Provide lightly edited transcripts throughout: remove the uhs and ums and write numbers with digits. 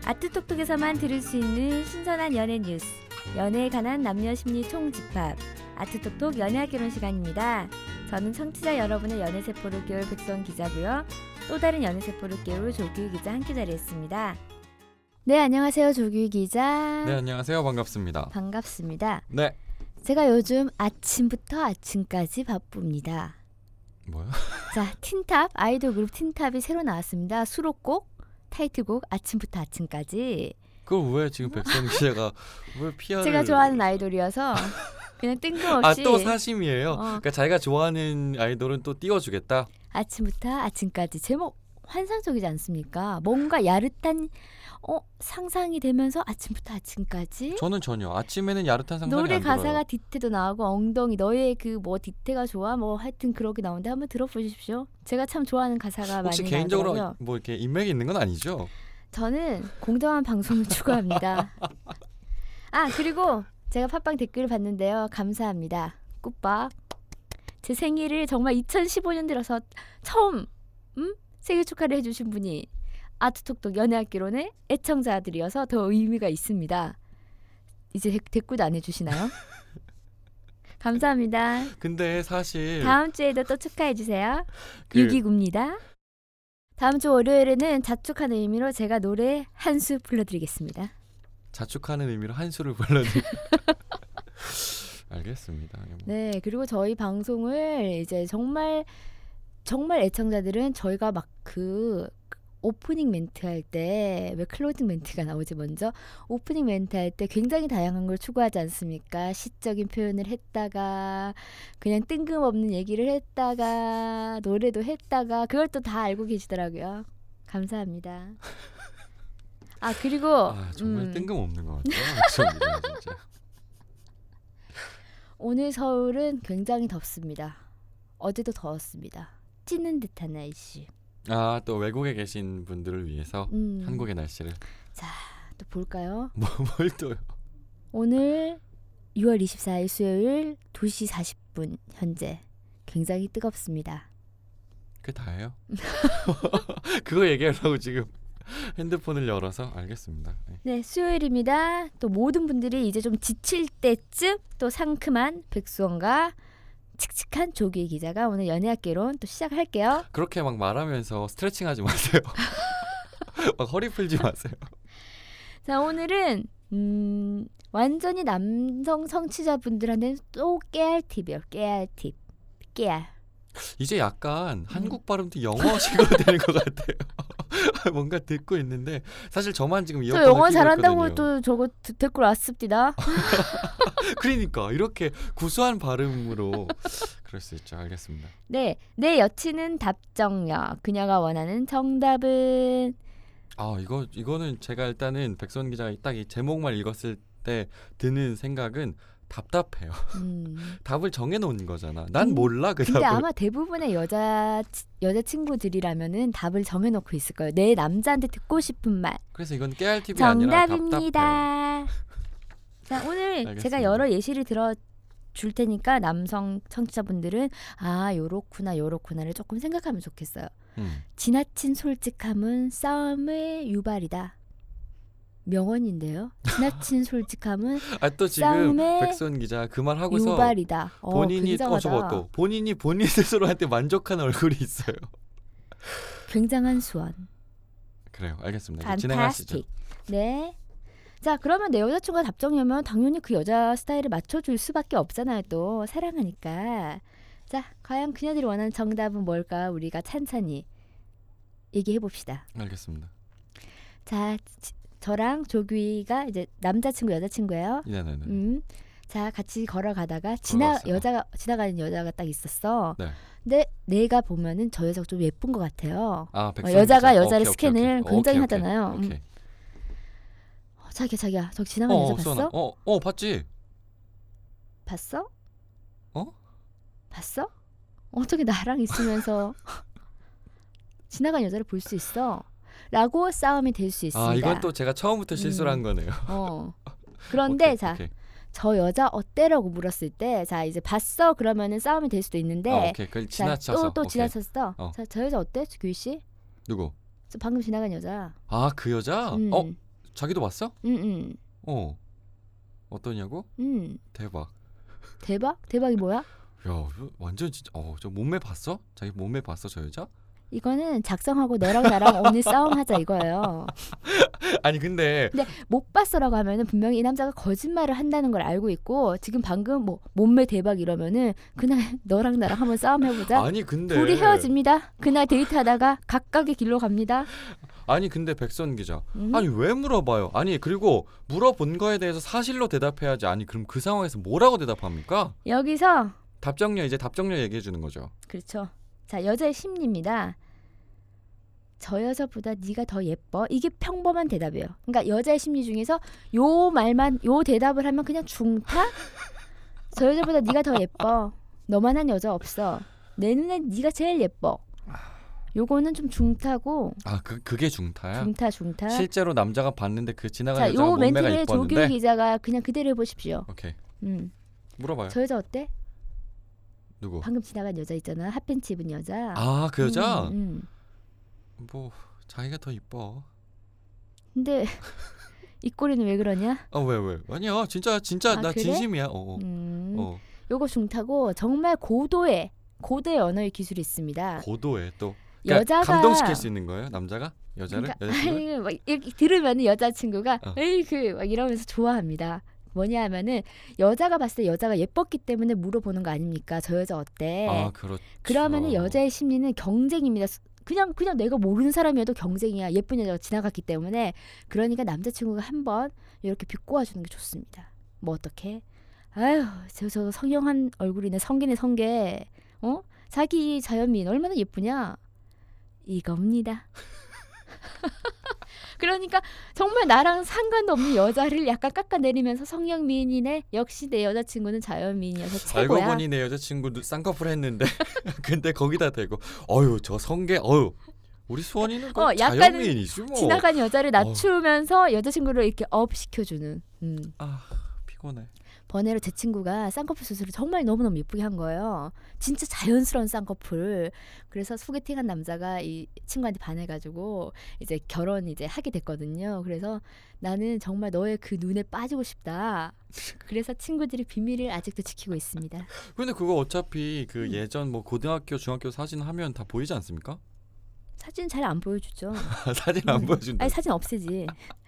아트톡톡에서만 들을 수 있는 신선한 연애 뉴스, 연애에 관한 남녀 심리 총집합, 아트톡톡 연애학 결혼 시간입니다. 저는 청취자 여러분의 연애세포를 깨울 백선 기자고요. 또 다른 연애세포를 깨울 조규희 기자 함께 자리했습니다. 네, 안녕하세요. 조규희 기자. 네, 안녕하세요. 반갑습니다. 반갑습니다. 네. 제가 요즘 아침부터 아침까지 바쁩니다. 뭐요? 자, 틴탑, 아이돌 그룹 틴탑이 새로 나왔습니다. 수록곡, 타이틀곡 아침부터 아침까지. 그걸 왜 지금 백선 기자가 왜 PR을... 제가 좋아하는 아이돌이어서 그냥 뜬금없이. 또 사심이에요? 그러니까 자기가 좋아하는 아이돌은 또 띄워주겠다? 아침부터 아침까지. 제목 환상적이지 않습니까? 뭔가 야릇한 상상이 되면서 아침부터 아침까지. 저는 전혀. 아침에는 야릇한 상상이 노래 안 들어요. 가사가 디테도 나오고 엉덩이 너의 그 뭐 디테가 좋아 뭐 하여튼 그렇게 나오는데 한번 들어보십시오. 제가 참 좋아하는 가사가 혹시 많이 개인적으로 나오더라고요. 뭐 이렇게 인맥이 있는 건 아니죠? 저는 공정한 방송을 추구합니다. 그리고 제가 팟빵 댓글을 봤는데요. 감사합니다. 굿밥. 제 생일을 정말 2015년 들어서 처음 생일 축하를 해주신 분이 아트톡톡 연애학 결혼의 애청자들이어서 더 의미가 있습니다. 이제 댓글도 안 해주시나요? 감사합니다. 근데 사실 다음 주에도 또 축하해주세요. 유기구입니다. 다음 주 월요일에는 자축하는 의미로 제가 노래 한 수 불러드리겠습니다. 자축하는 의미로 한 수를 불러드릴 알겠습니다. 네, 그리고 저희 방송을 이제 정말 애청자들은 저희가 막 그 오프닝 멘트 할 때 왜 클로징 멘트가 나오지 먼저 오프닝 멘트 할 때 굉장히 다양한 걸 추구하지 않습니까? 시적인 표현을 했다가 그냥 뜬금없는 얘기를 했다가 노래도 했다가 그걸 또 다 알고 계시더라고요. 감사합니다. 그리고 정말 뜬금없는 것 같아요. 진짜. 오늘 서울은 굉장히 덥습니다. 어제도 더웠습니다. 찌는 듯한 날씨. 또 외국에 계신 분들을 위해서 한국의 날씨를. 자, 또 볼까요? 뭘 또요? 오늘 6월 24일 수요일 2시 40분 현재 굉장히 뜨겁습니다. 그게 다예요? 그거 얘기하려고 지금 핸드폰을 열어서 알겠습니다. 네, 수요일입니다. 또 모든 분들이 이제 좀 지칠 때쯤 또 상큼한 백수원과 칙칙한 조규희 기자가 오늘 연애학 개론 또 시작할게요. 그렇게 막 말하면서 스트레칭하지 마세요. 막 허리 풀지 마세요. 자, 오늘은 완전히 남성 청취자분들한테는 또 깨알 팁이에요. 깨알 팁. 깨알. 이제 약간 한국 발음도 영어식으로 되는 것 같아요. 뭔가 듣고 있는데 사실 저만 지금 이어폰을 저 영어 끼고 잘한다고 있거든요. 또 저거 댓글 왔습니다. 그러니까 이렇게 구수한 발음으로 그럴 수 있죠. 알겠습니다. 네, 내 여친은 답정력. 그녀가 원하는 정답은 이거는 제가 일단은 백선 기자가 딱 이 제목만 읽었을 때 드는 생각은 답답해요. 답을 정해놓은 거잖아. 난 몰라 그 근데 답을. 아마 대부분의 여자친구들이라면은 답을 정해놓고 있을 거예요. 내 남자한테 듣고 싶은 말. 그래서 이건 깨알 팁이 아니라 정답입니다. 답답해요. 자, 오늘 알겠습니다. 제가 여러 예시를 들어줄 테니까 남성 청취자분들은 요렇구나를 조금 생각하면 좋겠어요. 지나친 솔직함은 싸움의 유발이다. 명언인데요. 지나친 솔직함은 또 지금 백선 기자 그 말 하고서 유발이다. 본인이 굉장하다. 본인이 본인 스스로한테 만족한 얼굴이 있어요. 굉장한 수원. 그래요. 알겠습니다. 진행하시죠. 네. 자, 그러면 내 여자친구가 답정이면 당연히 그 여자 스타일을 맞춰줄 수밖에 없잖아요. 또 사랑하니까. 자, 과연 그녀들이 원하는 정답은 뭘까? 우리가 찬찬히 얘기해 봅시다. 알겠습니다. 자, 저랑 조규희가 이제 남자친구 여자친구예요. 네네네. 자, 같이 걸어가다가 지나가는 여자가 딱 있었어. 네. 근데 내가 보면은 저 여자가 좀 예쁜 것 같아요. 백선 여자가 기자. 여자를 오케이. 스캔을 굉장히 오케이. 하잖아요. 오케이. 자기야, 저기 지나가는 여자 봤어? 봤지. 봤어? 어? 봤어? 어떻게 나랑 있으면서 지나가는 여자를 볼 수 있어? 라고 싸움이 될 수 있습니다. 이건 또 제가 처음부터 실수를 한 거네요. 그런데 오케이, 자, 오케이. 저 여자 어때라고 물었을 때, 자 이제 봤어 그러면은 싸움이 될 수도 있는데, 오케이. 그걸 지나쳐서. 또 오케이. 지나쳤어. 어. 자, 저 여자 어때, 규희 씨? 누구? 저 방금 지나간 여자. 그 여자? 자기도 봤어? 응. 어떠냐고? 대박. 대박? 대박이 뭐야? 야, 완전 진짜. 저 몸매 봤어? 자기 몸매 봤어, 저 여자? 이거는 작성하고 너랑 나랑 오늘 싸움하자 이거예요. 아니 근데 못 봤어라고 하면은 분명히 이 남자가 거짓말을 한다는 걸 알고 있고 지금 방금 뭐 몸매 대박 이러면은 그날 너랑 나랑 한번 싸움 해보자. 아니 근데 둘이 헤어집니다. 그날 데이트하다가 각각의 길로 갑니다. 아니 근데 백선 기자, 아니 왜 물어봐요? 아니 그리고 물어본 거에 대해서 사실로 대답해야지. 아니 그럼 그 상황에서 뭐라고 대답합니까? 여기서 이제 답정려 얘기해 주는 거죠. 그렇죠. 자, 여자의 심리입니다. 저 여자보다 네가 더 예뻐. 이게 평범한 대답이에요. 그러니까 여자의 심리 중에서 요 대답을 하면 그냥 중타? 저 여자보다 네가 더 예뻐. 너만한 여자 없어. 내 눈엔 네가 제일 예뻐. 요거는 좀 중타고. 그게 중타야? 중타. 실제로 남자가 봤는데 그 지나가는 자, 여자가 요 몸매가 멘트를 이뻤는데. 조규 기자가 그냥 그대로 해보십시오. 오케이. 물어봐요. 저 여자 어때? 누구? 방금 지나간 여자 있잖아. 핫팬츠 입은 여자. 그 여자? 뭐 자기가 더 이뻐. 근데 이 꼴이는 왜 그러냐? 왜? 아니야. 진짜 나 그래? 진심이야. 요거 중타고 정말 고도의 언어의 기술이 있습니다. 고도에 또 그러니까 여자가 감동시킬 수 있는 거예요, 남자가? 여자를? 그러니까, 막 이렇게 들으면 여자친구가 에이 막 이러면서 좋아합니다. 뭐냐 하면은 여자가 봤을 때 여자가 예뻤기 때문에 물어보는 거 아닙니까? 저 여자 어때? 그렇죠. 그러면은 여자의 심리는 경쟁입니다. 그냥 내가 모르는 사람이어도 경쟁이야. 예쁜 여자가 지나갔기 때문에. 그러니까 남자친구가 한번 이렇게 비꼬아 주는 게 좋습니다. 뭐 어떻게? 아유, 저 성형한 얼굴이네. 성기네 성게. 자기 자연미인 얼마나 예쁘냐? 이겁니다. 그러니까 정말 나랑 상관도 없는 여자를 약간 깎아내리면서 성형미인이네. 역시 내 여자친구는 자연미인이어서 최고야. 알고 보니 내 여자친구 쌍꺼풀 했는데 근데 거기다 대고 저 성게 우리 수원이는 자연미인이지 뭐. 지나간 여자를 낮추면서 여자친구를 이렇게 업 시켜주는. 피곤해. 번외로 제 친구가 쌍꺼풀 수술을 정말 너무너무 예쁘게 한 거예요. 진짜 자연스러운 쌍꺼풀. 그래서 소개팅한 남자가 이 친구한테 반해가지고 이제 결혼 이제 하게 됐거든요. 그래서 나는 정말 너의 그 눈에 빠지고 싶다. 그래서 친구들이 비밀을 아직도 지키고 있습니다. 근데 그거 어차피 그 예전 뭐 고등학교, 중학교 사진 하면 다 보이지 않습니까? 사진 잘 안 보여주죠. 사진 안 보여준다. 아니 사진 없애지.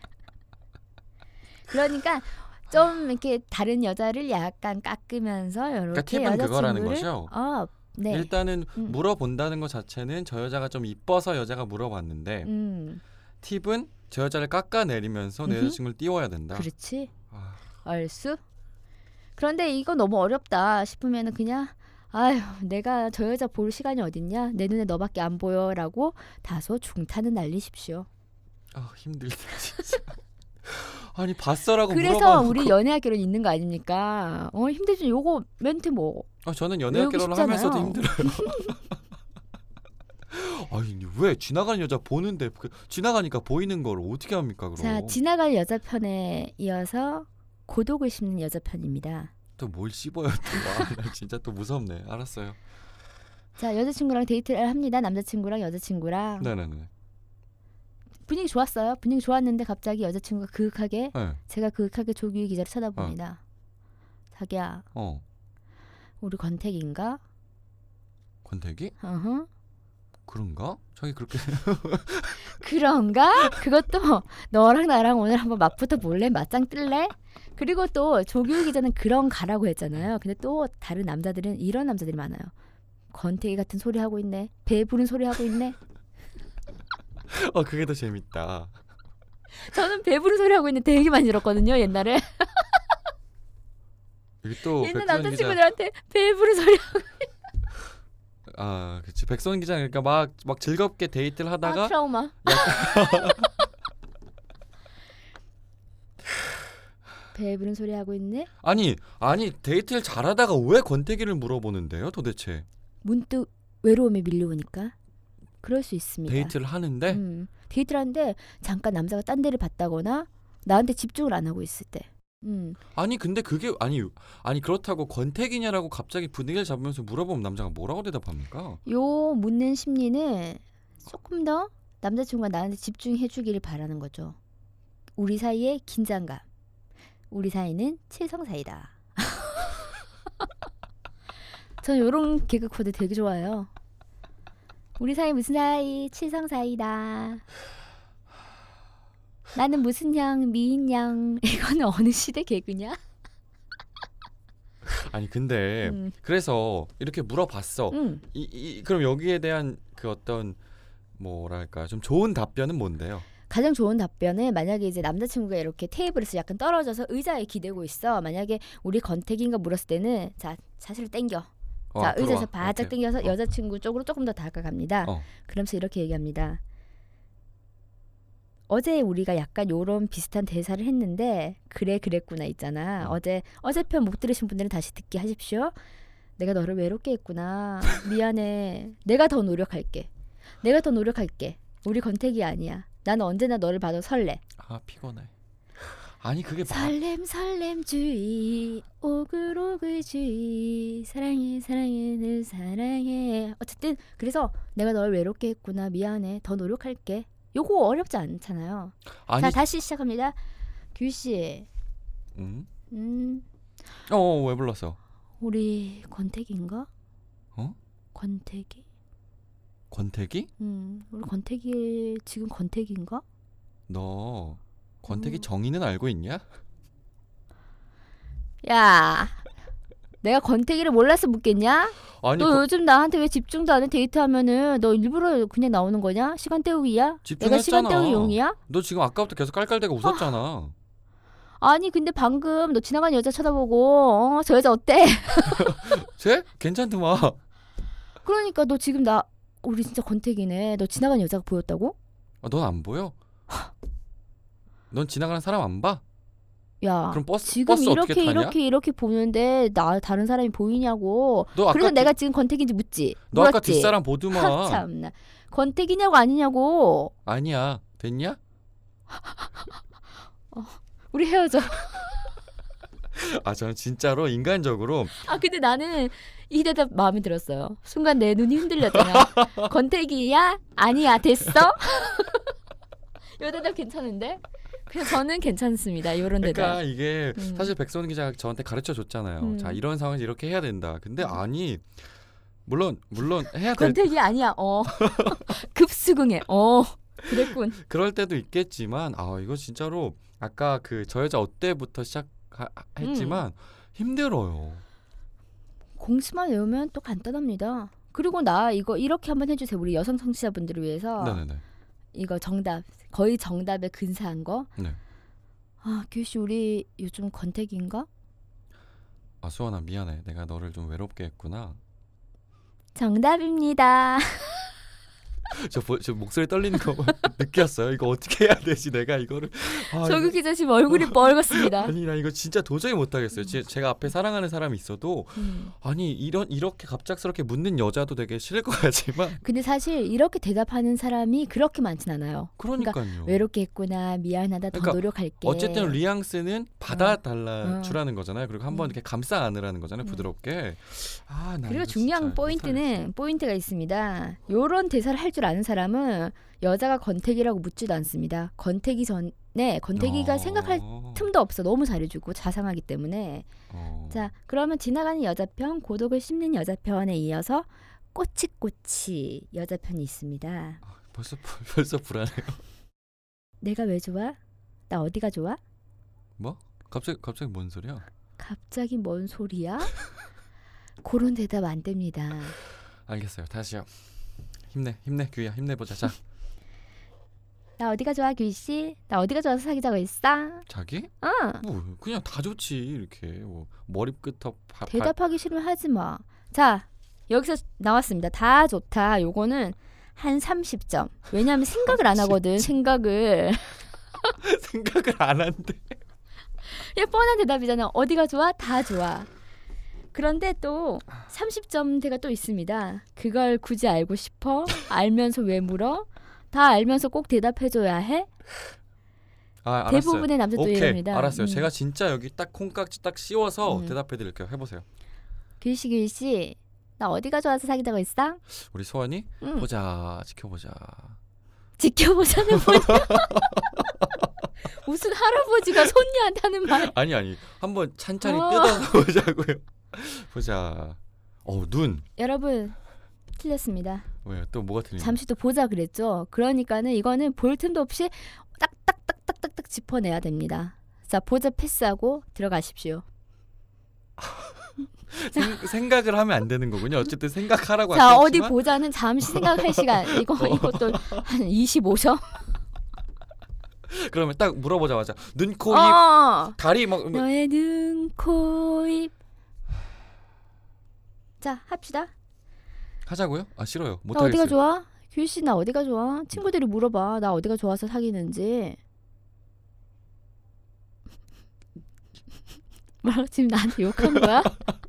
그러니까 좀 이렇게 다른 여자를 약간 깎으면서 이렇게 팁은 그거라는 거죠. 네. 일단은 물어본다는 것 자체는 저 여자가 좀 이뻐서 여자가 물어봤는데 팁은 저 여자를 깎아내리면서 내 여자친구를 띄워야 된다. 그렇지. 얼쑤. 그런데 이거 너무 어렵다 싶으면은 그냥 내가 저 여자 볼 시간이 어딨냐? 내 눈에 너밖에 안 보여라고 다소 중타는 날리십시오. 힘들다 진짜. 아니 봤어라고 그래서 물어봐놓고. 우리 연애학개론 있는 거 아닙니까? 힘들지. 요거 멘트 뭐. 저는 연애학개론을 하면서도 힘들어요. 아니 왜 지나가는 여자 보는데 지나가니까 보이는 걸 어떻게 합니까 그럼? 자, 지나갈 여자 편에 이어서 고독을 씹는 여자 편입니다. 또 뭘 씹어요 또. 나 진짜 또 무섭네. 알았어요. 자, 여자친구랑 데이트를 합니다. 남자친구랑 여자친구랑. 네네네. 분위기 좋았어요. 분위기 좋았는데 갑자기 여자친구가 그윽하게 제가 그윽하게 조규희 기자를 쳐다봅니다. 자기야. 우리 권태기인가? 권태기? 그런가? 자기 그렇게 그런가? 그것도 너랑 나랑 오늘 한번 맞붙어 볼래? 맞짱 뜰래? 그리고 또 조규희 기자는 그런 가라고 했잖아요. 근데 또 다른 남자들은 이런 남자들이 많아요. 권태기 같은 소리 하고 있네. 배 부른 소리 하고 있네. 그게 더 재밌다. 저는 배 부른 소리 하고 있는 되게 많이 들었거든요. 옛날에. 이게 또 옛날 남자친구들한테 배 부른 소리 하고 그치. 백선 기자 그러니까 막 즐겁게 데이트를 하다가 트라우마. 배 부른 소리 하고 있네. 아니 데이트를 잘하다가 왜 권태기를 물어보는데요 도대체? 문득 외로움에 밀려오니까. 그럴 수 있습니다. 데이트를 하는데? 데이트를 하는데 잠깐 남자가 딴 데를 봤다거나 나한테 집중을 안 하고 있을 때. 아니 근데 그게 아니 그렇다고 권태기냐라고 갑자기 분위기를 잡으면서 물어보면 남자가 뭐라고 대답합니까? 요 묻는 심리는 조금 더 남자친구가 나한테 집중해 주기를 바라는 거죠. 우리 사이의 긴장감. 우리 사이는 칠성사이다. 저는 이런 개그 코드 되게 좋아요. 우리 사이 무슨 사이? 칠성사이다. 나는 무슨 양? 미인양. 이거는 어느 시대 개그냐? 아니 근데 그래서 이렇게 물어봤어. 그럼 여기에 대한 그 어떤 뭐랄까 좀 좋은 답변은 뭔데요? 가장 좋은 답변은 만약에 이제 남자친구가 이렇게 테이블에서 약간 떨어져서 의자에 기대고 있어. 만약에 우리 권태기인가 물었을 때는 자 자세를 땡겨. 자 의자에서 바짝 당겨서 여자친구 쪽으로 조금 더 다가갑니다. 그러면서 이렇게 얘기합니다. 어제 우리가 약간 요런 비슷한 대사를 했는데 그래 그랬구나 있잖아. 어제 편 못 들으신 분들은 다시 듣기 하십시오. 내가 너를 외롭게 했구나. 미안해. 내가 더 노력할게. 우리 권태기 아니야. 나는 언제나 너를 봐도 설레. 아 피곤해. 아니 그게 설렘주의 오글오글주의 사랑해 늘 사랑해. 어쨌든 그래서 내가 널 외롭게 했구나. 미안해. 더 노력할게. 요거 어렵지 않잖아요. 아니, 자 다시 시작합니다. 규씨. 왜 불렀어? 우리 권태기인가? 권태기? 우리 권태기 지금 권태기인가? 너 권태기 정의는 알고 있냐? 야, 내가 권태기를 몰라서 묻겠냐? 아니, 너 요즘 나한테 왜 집중도 안 해? 데이트하면은 너 일부러 그냥 나오는 거냐? 시간 때우기야? 내가 시간 때우기 용이야? 너 지금 아까부터 계속 깔깔대고 웃었잖아. 아니 근데 방금 너 지나가는 여자 쳐다보고 저 여자 어때? 쟤? 괜찮더만. 그러니까 너 지금 우리 진짜 권태기네. 너 지나가는 여자가 보였다고? 넌 안 보여? 넌 지나가는 사람 안 봐? 야, 그럼 지금 버스 어떻게 타냐? 이렇게 보는데 다른 사람이 보이냐고. 너 그래서 내가 지금 권태기인지 묻지. 너 아까 뒷사람 보더만. 참나. 권태기냐고 아니냐고. 아니야. 됐냐? 우리 헤어져. 저는 진짜로 인간적으로. 근데 나는 이 대답 마음에 들었어요. 순간 내 눈이 흔들렸잖아. 권태기야? 아니야. 됐어? 이 대답 괜찮은데? 그냥 저는 괜찮습니다. 이런 대답. 그러니까 이게 사실 백선 기자가 저한테 가르쳐 줬잖아요. 자 이런 상황에서 이렇게 해야 된다. 근데 아니 물론 해야 될. 권태기 아니야. 급수긍해. 그랬군. 그럴 때도 있겠지만 이거 진짜로 아까 그 저 여자 어때부터 시작했지만 힘들어요. 공식만 외우면 또 간단합니다. 그리고 나 이거 이렇게 한번 해주세요. 우리 여성 청취자분들을 위해서. 네네네. 이거 정답. 거의 정답에 근사한 거. 네. 규씨 우리 요즘 권태기인가? 수원아 미안해. 내가 너를 좀 외롭게 했구나. 정답입니다. 저 목소리 떨리는 거 느꼈어요. 이거 어떻게 해야 되지? 내가 이거를. 조규 기자 지금 얼굴이 뻘겋습니다. 아니 나 이거 진짜 도저히 못하겠어요. 제가 앞에 사랑하는 사람이 있어도 아니 이렇게 갑작스럽게 묻는 여자도 되게 싫을 것 같지만. 근데 사실 이렇게 대답하는 사람이 그렇게 많진 않아요. 그러니까요. 외롭게 했구나. 미안하다. 더 노력할게. 어쨌든 뉘앙스는 받아달라 주라는 거잖아요. 그리고 한번 이렇게 감싸 안으라는 거잖아요. 부드럽게. 그리고 중요한 포인트가 있습니다. 요런 대사를 할 줄 아는 사람은 여자가 권태기라고 묻지도 않습니다. 권태기 전에 권태기가 생각할 틈도 없어. 너무 잘해주고 자상하기 때문에. 자, 그러면 지나가는 여자편, 고독을 씹는 여자편에 이어서 꼬치꼬치 여자편이 있습니다. 벌써 불안해요. 내가 왜 좋아? 나 어디가 좋아? 뭐? 갑자기 뭔 소리야? 갑자기 뭔 소리야? 그런 대답 안 됩니다. 알겠어요. 다시요. 힘내 규희야. 힘내보자. 자. 나 어디가 좋아 규희씨? 나 어디가 좋아서 사귀자고 했어? 자기? 뭐 그냥 다 좋지. 이렇게 머리끝부터 대답하기 싫으면 하지 마. 자 여기서 나왔습니다. 다 좋다. 요거는 한 30점. 왜냐하면 생각을 안 하거든. 생각을 안 한대. 뻔한 대답이잖아. 어디가 좋아? 다 좋아. 그런데 또 30점대가 또 있습니다. 그걸 굳이 알고 싶어? 알면서 왜 물어? 다 알면서 꼭 대답해줘야 해? 알았어요. 대부분의 남자도 이럽니다. 알았어요. 제가 진짜 여기 딱 콩깍지 딱 씌워서 대답해드릴게요. 해보세요. 규희씨 나 어디가 좋아서 사귀자고 했어? 우리 소원이? 보자. 지켜보자. 지켜보자는 뭐냐? 무슨 할아버지가 손녀한테 하는 말. 아니 한번 찬찬히 뜯어서 보자고요. 보자. 눈. 여러분 틀렸습니다. 왜요? 또 뭐가 틀린? 잠시 또 보자 그랬죠. 그러니까는 이거는 볼 틈도 없이 딱딱딱딱딱딱 짚어내야 됩니다. 자, 보자 패스하고 들어가십시오. 생각을 하면 안 되는 거군요. 어쨌든 생각하라고. 자, 어디 보자는 잠시 생각할 시간. 이것도 한 25점. 그러면 딱 물어보자마자 눈, 코, 입, 다리 막. 너의 눈, 코, 입. 자, 합시다. 하자고요? 싫어요. 못 나 하겠어요. 어디가 좋아? 규희 씨 나 어디가 좋아? 친구들이 물어봐. 나 어디가 좋아서 사귀는지. 뭐라고 지금 나한테 욕한 거야?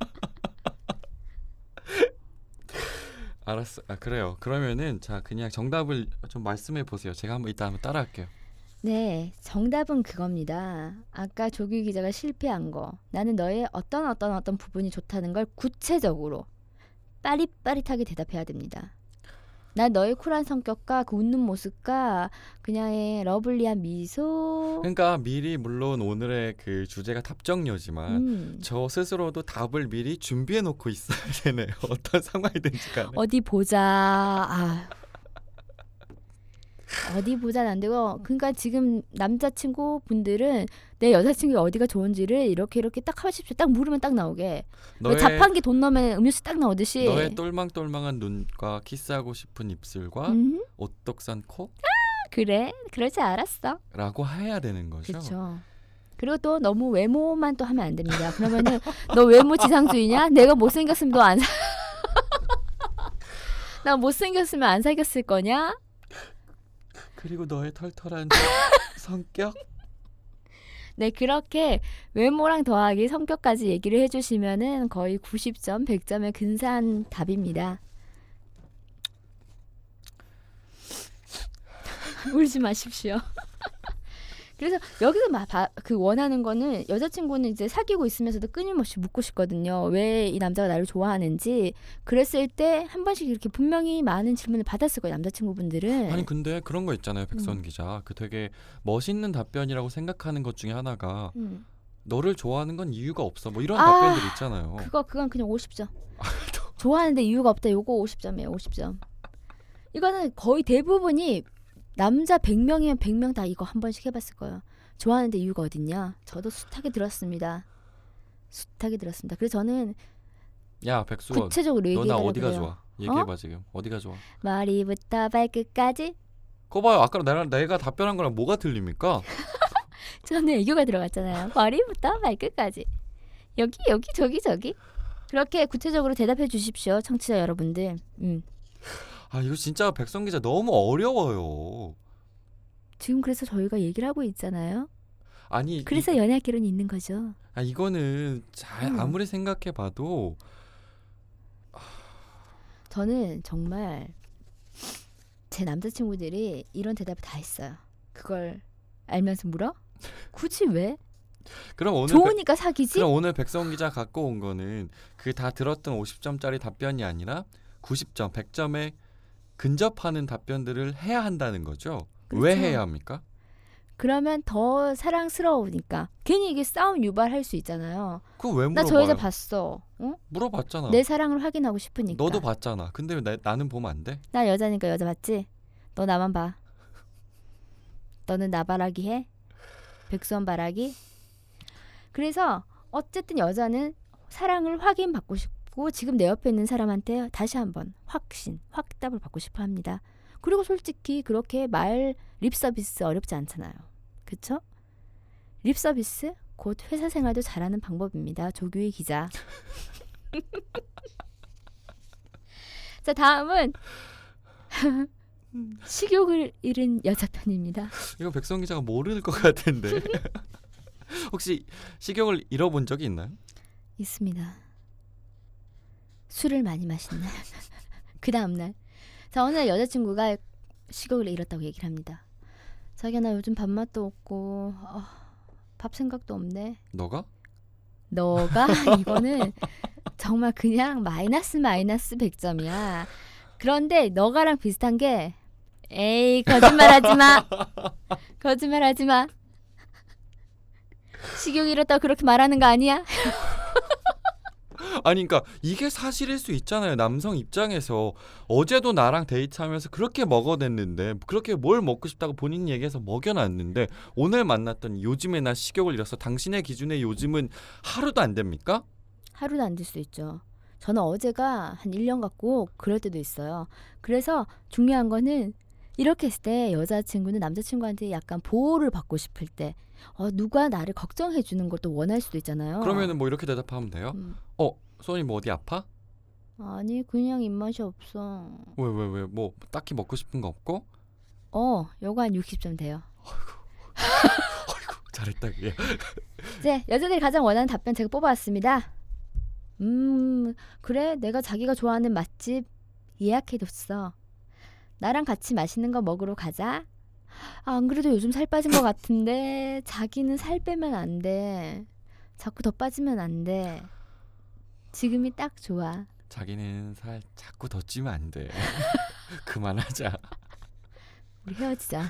알았어. 그래요. 그러면은 자 그냥 정답을 좀 말씀해 보세요. 제가 이따 한번 따라할게요. 네, 정답은 그겁니다. 아까 조규 기자가 실패한 거. 나는 너의 어떤 부분이 좋다는 걸 구체적으로 빠릿빠릿하게 대답해야 됩니다. 난 너의 쿨한 성격과 그 웃는 모습과 그녀의 러블리한 미소. 그러니까 미리 물론 오늘의 그 주제가 답정녀지만 저 스스로도 답을 미리 준비해 놓고 있어야 되네요. 어떤 상황이든지 간에. 어디 보자. 어디 보자는 안 되고, 그러니까 지금 남자친구 분들은 내 여자친구가 어디가 좋은지를 이렇게 딱 하십시오. 딱 물으면 딱 나오게. 자판기 돈 넣으면 음료수 딱 나오듯이. 너의 똘망똘망한 눈과 키스하고 싶은 입술과 오똑산 코? 그래, 그럴 줄 알았어. 라고 해야 되는 거죠. 그렇죠. 그리고 또 너무 외모만 또 하면 안 됩니다. 그러면은 너 외모 지상주의냐? 내가 못생겼으면 너 안 사. 나 못생겼으면 안 사귀었을 거냐? 그리고 너의 털털한 성격? 네, 그렇게 외모랑 더하기 성격까지 얘기를 해주시면은 거의 90점, 100점에 근사한 답입니다. 울지 마십시오. 그래서 여기서 그 원하는 거는 여자친구는 이제 사귀고 있으면서도 끊임없이 묻고 싶거든요. 왜 이 남자가 나를 좋아하는지. 그랬을 때 한 번씩 이렇게 분명히 많은 질문을 받았을 거예요, 남자친구분들은. 아니 근데 그런 거 있잖아요, 백선 기자. 그 되게 멋있는 답변이라고 생각하는 것 중에 하나가 너를 좋아하는 건 이유가 없어. 뭐 이런 답변들 있잖아요. 그건 그냥 50점. 좋아하는데 이유가 없다. 요거 50점이에요, 50점. 이거는 거의 대부분이 남자 100명이면 100명 다 이거 한 번씩 해봤을 거예요. 좋아하는데 이유가 어딨냐? 저도 숱하게 들었습니다. 그래서 저는 야 백수원, 구체적으로 너 나 얘기해달라고 어디가 그래요. 좋아? 얘기해봐 지금. 어디가 좋아? 머리부터 발끝까지. 그거 봐요. 아까 내가 답변한 거랑 뭐가 틀립니까? 저는 애교가 들어갔잖아요. 머리부터 발끝까지. 여기 저기. 그렇게 구체적으로 대답해 주십시오, 청취자 여러분들. 이거 진짜 백선 기자 너무 어려워요. 지금 그래서 저희가 얘기를 하고 있잖아요. 아니 그래서 연애학개론이 있는 거죠. 이거는 아무리 생각해봐도 저는 정말 제 남자친구들이 이런 대답을 다 했어요. 그걸 알면서 물어? 굳이 왜? 그럼 오늘 좋으니까 사귀지? 그럼 오늘 백선 기자 갖고 온 거는 그 다 들었던 50점짜리 답변이 아니라 90점, 100점에 근접하는 답변들을 해야 한다는 거죠. 그렇죠. 왜 해야 합니까? 그러면 더 사랑스러우니까. 괜히 이게 싸움 유발할 수 있잖아요. 그거 왜 물어봐요? 나 저 여자 봤어. 응? 물어봤잖아. 내 사랑을 확인하고 싶으니까. 너도 봤잖아. 근데 왜 나는 보면 안 돼? 나 여자니까 여자 봤지? 너 나만 봐. 너는 나 바라기 해? 백수원 바라기? 그래서 어쨌든 여자는 사랑을 확인받고 싶고 지금 내 옆에 있는 사람한테 다시 한번 확답을 받고 싶어 합니다. 그리고 솔직히 그렇게 립 서비스 어렵지 않잖아요. 그쵸? 립 서비스 곧 회사 생활도 잘하는 방법입니다. 조규희 기자. 자, 다음은 식욕을 잃은 여자 편입니다. 이거 백선 기자가 모를 것 같은데. 혹시 식욕을 잃어본 적이 있나요? 있습니다. 술을 많이 마신 날. 그 다음날. 자, 어느 날 여자친구가 식욕을 잃었다고 얘기를 합니다. 자기야, 나 요즘 밥맛도 없고 밥 생각도 없네. 너가 이거는 정말 그냥 마이너스 100점이야. 그런데 너가랑 비슷한 게 에이 거짓말하지 마. 식욕 잃었다고 그렇게 말하는 거 아니야? 아니 그러니까 이게 사실일 수 있잖아요. 남성 입장에서 어제도 나랑 데이트하면서 그렇게 먹어댔는데 그렇게 뭘 먹고 싶다고 본인 얘기해서 먹여놨는데 오늘 만났더니 요즘에 나 식욕을 잃었어. 당신의 기준에 요즘은 하루도 안 됩니까? 하루도 안 될 수 있죠. 저는 어제가 한 1년 같고 그럴 때도 있어요. 그래서 중요한 거는 이렇게 했을 때 여자친구는 남자친구한테 약간 보호를 받고 싶을 때 누가 나를 걱정해 주는 걸 또 원할 수도 있잖아요. 그러면은 뭐 이렇게 대답하면 돼요. 소니 뭐 어디 아파? 아니 그냥 입맛이 없어. 왜 뭐 딱히 먹고 싶은 거 없고? 요거 한 60점 돼요. 아이고 잘했다 그게. 이제 여자들이 가장 원하는 답변 제가 뽑아왔습니다. 그래 내가 자기가 좋아하는 맛집 예약해뒀어. 나랑 같이 맛있는 거 먹으러 가자. 안 그래도 요즘 살 빠진 것 같은데 자기는 살 빼면 안 돼. 자꾸 더 빠지면 안 돼. 지금이 딱 좋아. 자기는 살 자꾸 더 찌면 안 돼. 그만하자. 우리 헤어지자.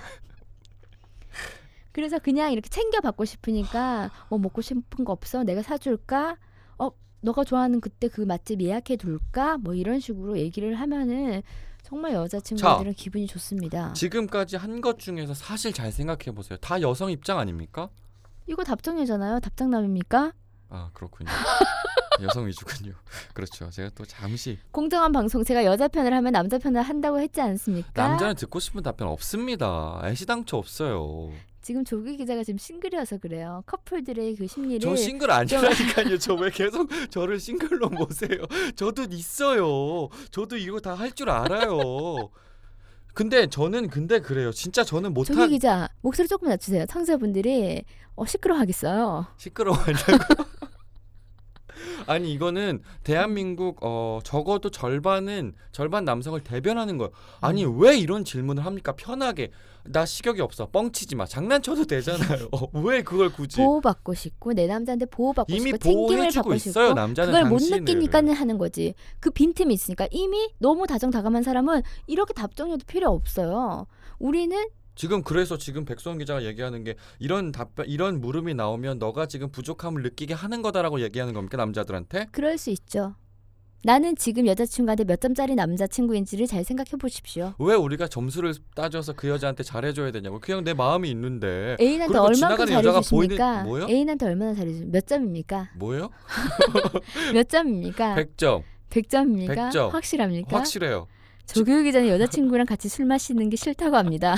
그래서 그냥 이렇게 챙겨받고 싶으니까 뭐 먹고 싶은 거 없어? 내가 사줄까? 너가 좋아하는 그때 그 맛집 예약해 둘까? 뭐 이런 식으로 얘기를 하면은 정말 여자친구들은 기분이 좋습니다. 지금까지 한 것 중에서 사실 잘 생각해 보세요. 다 여성 입장 아닙니까? 이거 답정이잖아요. 답장남입니까? 아 그렇군요. 여성 위주군요. 그렇죠. 제가 또 잠시 공정한 방송 제가 여자 편을 하면 남자 편을 한다고 했지 않습니까? 남자는 듣고 싶은 답변 없습니다. 애시당초 없어요. 지금 조기 기자가 지금 싱글이어서 그래요. 커플들의 그 심리를 저 싱글 아니라니까요. 저 왜 계속 저를 싱글로 보세요. 저도 있어요. 저도 이거 다 할 줄 알아요. 근데 저는 그래요. 진짜 저는 못한. 조기 기자 목소리 조금 낮추세요. 청자분들이 시끄러워하겠어요. 시끄러워한다고. 아니 이거는 대한민국 적어도 절반 남성을 대변하는 거예요. 아니 왜 이런 질문을 합니까? 편하게 나 식욕이 없어 뻥치지 마 장난쳐도 되잖아요. 왜 그걸 굳이 보호받고 싶고 내 남자한테 보호받고 이미 싶고 챙김을 보호해주고 받고 있어요. 싶고 남자는 그걸 당신을. 못 느끼니까는 하는 거지. 그 빈틈이 있으니까 이미 너무 다정다감한 사람은 이렇게 답정해도 필요 없어요. 우리는 지금 그래서 지금 백수원 기자가 얘기하는 게 이런 물음이 나오면 너가 지금 부족함을 느끼게 하는 거다라고 얘기하는 겁니까 남자들한테? 그럴 수 있죠. 나는 지금 여자친구한테 몇 점짜리 남자친구인지를 잘 생각해 보십시오. 왜 우리가 점수를 따져서 그 여자한테 잘해줘야 되냐고. 그냥 내 마음이 있는데. 애인한테 얼마큼 잘해주십니까? 뭐요? 애인한테 얼마나 잘해주십니까? 몇 점입니까? 뭐요? 몇 점입니까? 100점. 100점입니까? 100점. 확실합니까? 확실해요. 조교육 기자는 여자친구랑 같이 술 마시는 게 싫다고 합니다.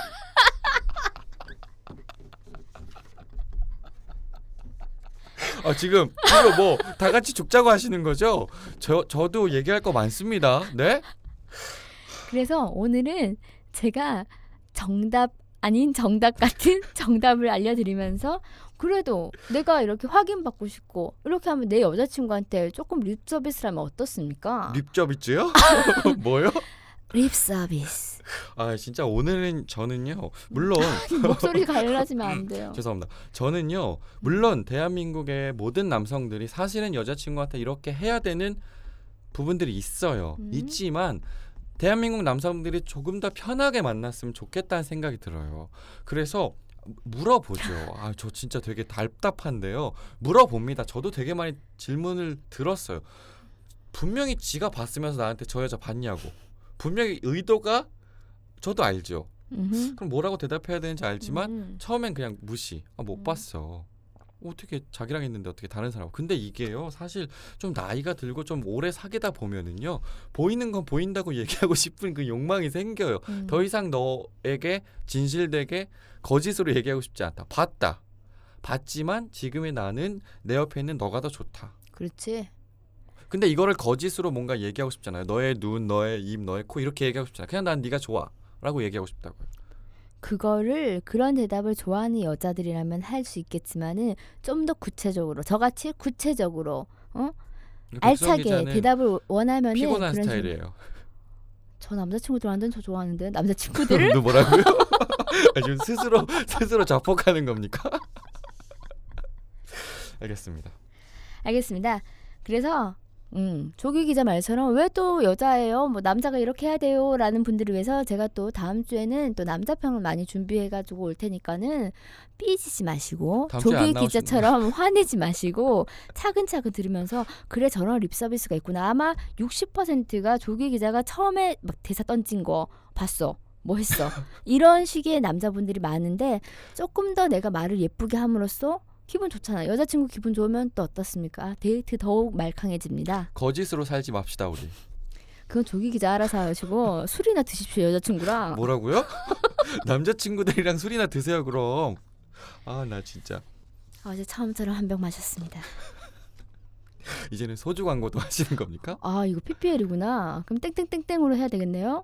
지금 이거 뭐 다 같이 죽자고 하시는 거죠? 저도 얘기할 거 많습니다. 네? 그래서 오늘은 제가 정답 아닌 정답 같은 정답을 알려드리면서 그래도 내가 이렇게 확인받고 싶고 이렇게 하면 내 여자친구한테 조금 립 서비스를 하면 어떻습니까? 립 서비스요? 뭐요? 립 서비스. 진짜 오늘은 저는요. 물론 목소리 갈라지면 안 돼요. 죄송합니다. 저는요. 물론 대한민국의 모든 남성들이 사실은 여자친구한테 이렇게 해야 되는 부분들이 있어요. 있지만 대한민국 남성들이 조금 더 편하게 만났으면 좋겠다는 생각이 들어요. 그래서 물어보죠. 저 진짜 되게 답답한데요. 물어봅니다. 저도 되게 많이 질문을 들었어요. 분명히 지가 봤으면서 나한테 저 여자 봤냐고. 분명히 의도가 저도 알죠. 그럼 뭐라고 대답해야 되는지 알지만 처음엔 그냥 무시. 못 봤어. 어떻게 자기랑 있는데 어떻게 다른 사람. 근데 이게요. 사실 좀 나이가 들고 좀 오래 사귀다 보면은요. 보이는 건 보인다고 얘기하고 싶은 그 욕망이 생겨요. 더 이상 너에게 진실되게 거짓으로 얘기하고 싶지 않다. 봤다. 봤지만 지금의 나는 내 옆에 있는 너가 더 좋다. 그렇지. 근데 이거를 거짓으로 뭔가 얘기하고 싶잖아요. 너의 눈, 너의 입, 너의 코 이렇게 얘기하고 싶잖아요. 그냥 난 네가 좋아 라고 얘기하고 싶다고요. 그런 대답을 좋아하는 여자들이라면 할 수 있겠지만은 좀 더 구체적으로 저같이 구체적으로 알차게 대답을 원하면은 피곤한 스타일이에요. 저 남자친구들 완전 저 좋아하는데 남자친구들을 너 뭐라고요? 지금 스스로 자폭하는 겁니까? 알겠습니다. 그래서 조규 기자 말처럼 왜 또 여자예요? 뭐 남자가 이렇게 해야 돼요라는 분들을 위해서 제가 또 다음 주에는 또 남자평을 많이 준비해가지고 올 테니까는 삐지지 마시고 다음 주에 안 조규 기자처럼 화내지 마시고 차근차근 들으면서 그래 저런 립 서비스가 있구나. 아마 60%가 조규 기자가 처음에 막 대사 던진 거 봤어. 뭐 했어? 이런 식의 남자분들이 많은데 조금 더 내가 말을 예쁘게 함으로써 기분 좋잖아. 여자친구 기분 좋으면 또 어떻습니까? 데이트 더욱 말캉해집니다. 거짓으로 살지 맙시다 우리. 그건 조기 기자 알아서 하시고 술이나 드십시오 여자친구랑. 뭐라고요? 남자친구들이랑 술이나 드세요 그럼. 아 나 진짜 어제 처음처럼 한 병 마셨습니다. 이제는 소주 광고도 하시는 겁니까? 아 이거 PPL이구나. 그럼 땡땡땡땡으로 해야 되겠네요.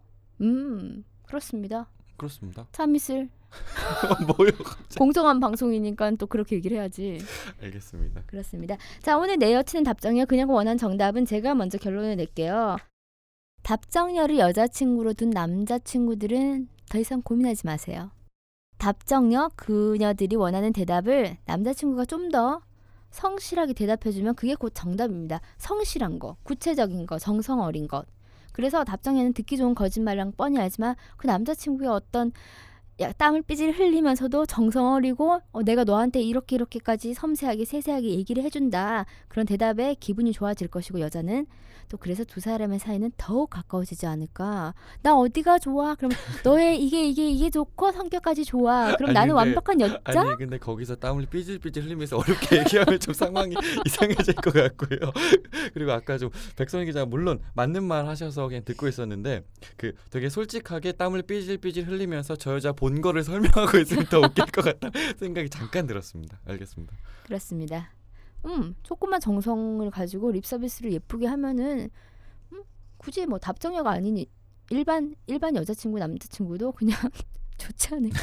그렇습니다. 그렇습니다. 참이슬. 뭐요 갑자기? 공정한 방송이니까 또 그렇게 얘기를 해야지. 알겠습니다. 그렇습니다. 자 오늘 내 여친은 답정여 그녀가 원한 정답은 제가 먼저 결론을 낼게요. 답정여를 여자친구로 둔 남자친구들은 더 이상 고민하지 마세요. 답정여 그녀들이 원하는 대답을 남자친구가 좀 더 성실하게 대답해주면 그게 곧 정답입니다. 성실한 거, 구체적인 거, 정성 어린 것. 그래서 답정여는 듣기 좋은 거짓말이랑 뻔히 알지만 그 남자친구의 어떤 땀을 삐질 흘리면서도 정성 어리고 내가 너한테 이렇게까지 섬세하게 세세하게 얘기를 해준다. 그런 대답에 기분이 좋아질 것이고 여자는 또 그래서 두 사람의 사이는 더욱 가까워지지 않을까. 나 어디가 좋아? 그럼 너의 이게 좋고 성격까지 좋아. 그럼 아니, 나는 근데- 완벽한 여자? 아니 근데 거기서 땀을 삐질삐질 흘리면서 어렵게 얘기하면 좀 상황이 이상해질 것 같고요. 그리고 아까 좀 백선희 기자가 물론 맞는 말 하셔서 그냥 듣고 있었는데 그 되게 솔직하게 땀을 삐질삐질 흘리면서 저 여자 본 거를 설명하고 있으면 더 웃길 것 같다 생각이 잠깐 들었습니다. 알겠습니다. 그렇습니다. 조금만 정성을 가지고 립 서비스를 예쁘게 하면은 굳이 뭐 답정여가 아닌 일반 여자친구 남자친구도 그냥 좋지 않을까?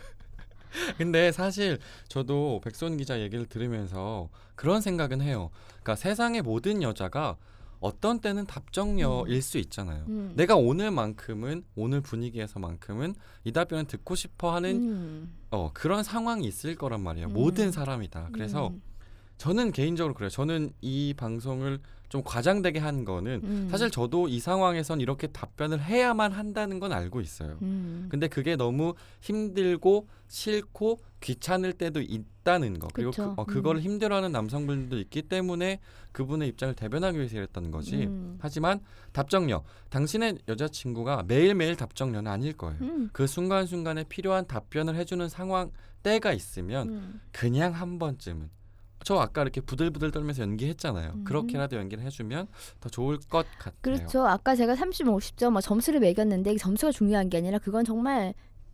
근데 사실 저도 백선 기자 얘기를 들으면서 그런 생각은 해요. 그러니까 세상의 모든 여자가 어떤 때는 답정여일 수 있잖아요. 내가 오늘만큼은 오늘 분위기에서만큼은 이 답변을 듣고 싶어하는 그런 상황이 있을 거란 말이에요. 모든 사람이다. 그래서 저는 개인적으로 그래요. 저는 이 방송을 좀 과장되게 한 거는 사실 저도 이 상황에선 이렇게 답변을 해야만 한다는 건 알고 있어요. 근데 그게 너무 힘들고 싫고 귀찮을 때도 있다는 거. 그리고 그거를 힘들어하는 남성분들도 있기 때문에 그분의 입장을 대변하기 위해서 이랬다는 거지. 하지만 답정여. 당신의 여자친구가 매일매일 답정여는 아닐 거예요. 그 순간순간에 필요한 답변을 해주는 상황 때가 있으면 그냥 한 번쯤은 저 아까 이렇게 부들부들 떨면서 연기했잖아요. 그렇게라도 연기를 해주면 더 좋을 것 같아요. 그렇죠. 아까 제가 30점, 50점 점수를 매겼는데 점수가 중요한 게 아니라 그건 정말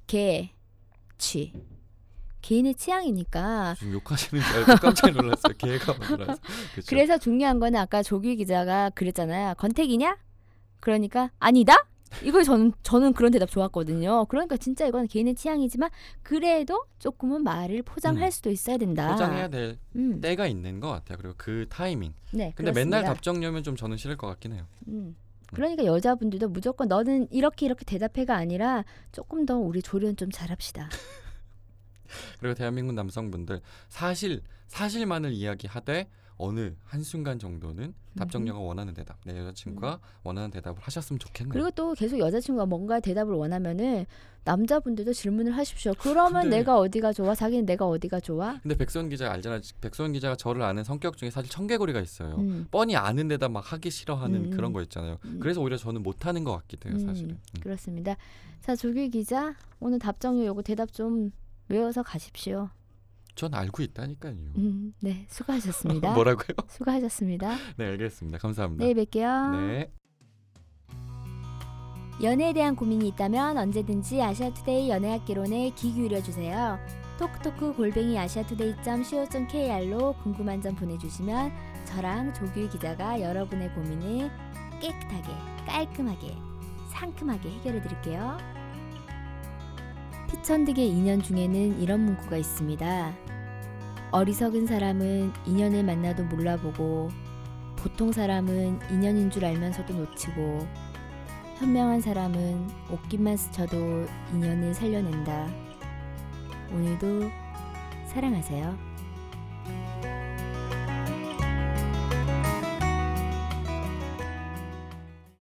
개인의 취향이니까. 지금 욕하시는 줄 알고 깜짝 놀랐어요. 개가 만들어서. 그래서 중요한 거는 아까 조규 기자가 그랬잖아요. 권태기냐? 그러니까 아니다? 이걸 저는 그런 대답 좋았거든요. 그러니까 진짜 이건 개인의 취향이지만 그래도 조금은 말을 포장할 수도 있어야 된다. 포장해야 될 때가 있는 것 같아요. 그리고 그 타이밍. 네, 근데 그렇습니다. 맨날 답정여면 좀 저는 싫을 것 같긴 해요. 그러니까 여자분들도 무조건 너는 이렇게 대답해가 아니라 조금 더 우리 조련 좀 잘합시다. 그리고 대한민국 남성분들 사실만을 이야기하되 어느 한순간 정도는 답정여가 원하는 대답, 내 여자친구가 원하는 대답을 하셨으면 좋겠네요. 그리고 또 계속 여자친구가 뭔가 대답을 원하면은 남자분들도 질문을 하십시오. 그러면 근데- 내가 어디가 좋아? 자기는 내가 어디가 좋아? 근데 백선 기자 알잖아. 백선 기자가 저를 아는 성격 중에 사실 청개구리가 있어요. 뻔히 아는 데다 막 하기 싫어하는 그런 거 있잖아요. 그래서 오히려 저는 못하는 것 같기도 해요. 사실은. 그렇습니다. 자, 조규 기자 오늘 답정여 요거 대답 좀 외워서 가십시오. 전 알고 있다니까요. 네, 수고하셨습니다. 뭐라고요? 수고하셨습니다. 네, 알겠습니다. 감사합니다. 내일 뵐게요. 네. 연애에 대한 고민이 있다면 언제든지 아시아투데이 연애학개론에 귀 기울여주세요. 톡톡크@아시아투데이.co.kr로 궁금한 점 보내주시면 저랑 조규 기자가 여러분의 고민을 깨끗하게, 깔끔하게, 상큼하게 해결해드릴게요. 피천득의 인연 중에는 이런 문구가 있습니다. 어리석은 사람은 인연을 만나도 몰라보고 보통 사람은 인연인 줄 알면서도 놓치고 현명한 사람은 옷깃만 스쳐도 인연을 살려낸다. 오늘도 사랑하세요.